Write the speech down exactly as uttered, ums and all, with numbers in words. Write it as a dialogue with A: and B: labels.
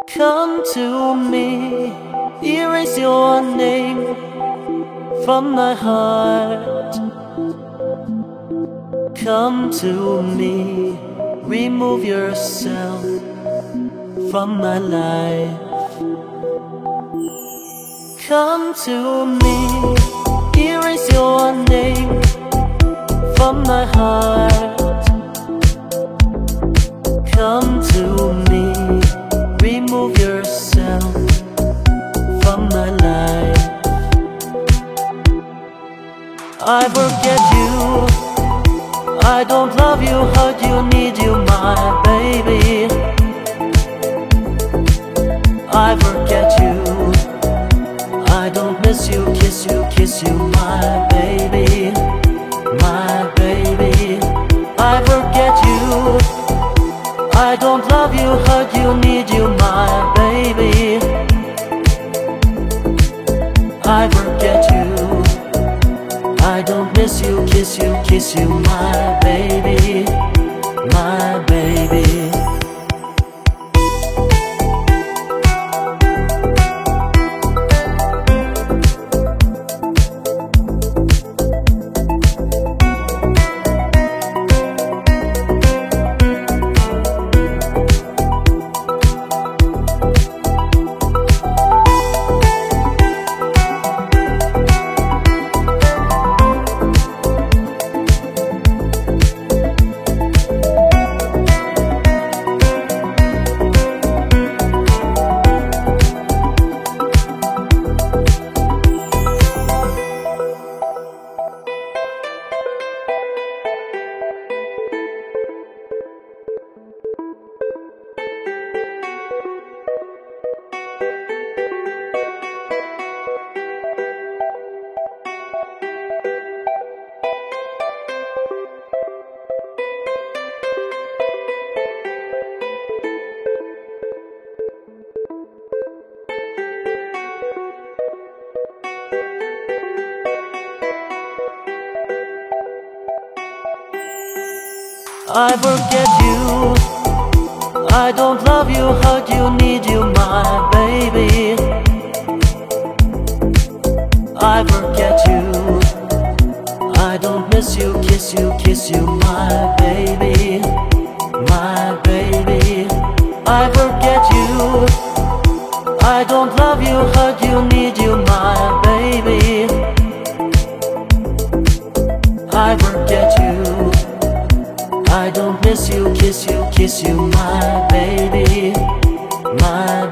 A: Come to me, erase your name from my heart. Come to me, remove yourself from my life. Come to me, erase your name from my heart. Come to me, remove yourself from my life. I forget you, I don't love you, hurt you, need you, my baby. I forget you, I don't miss you, kiss you, kiss you, my baby, my baby. I forget you, I don't love you, hurt you, need you, my baby. I forget you, I don't miss you, kiss you, kiss you, my baby, my baby. I forget you, I don't love you, hurt you, need you, my baby. I forget you, I don't miss you, kiss you, kiss you, my baby, my baby. I forget you, I don't love you, hurt you, need you, my baby. I forget you, I don't miss you, kiss you, kiss you, my baby, my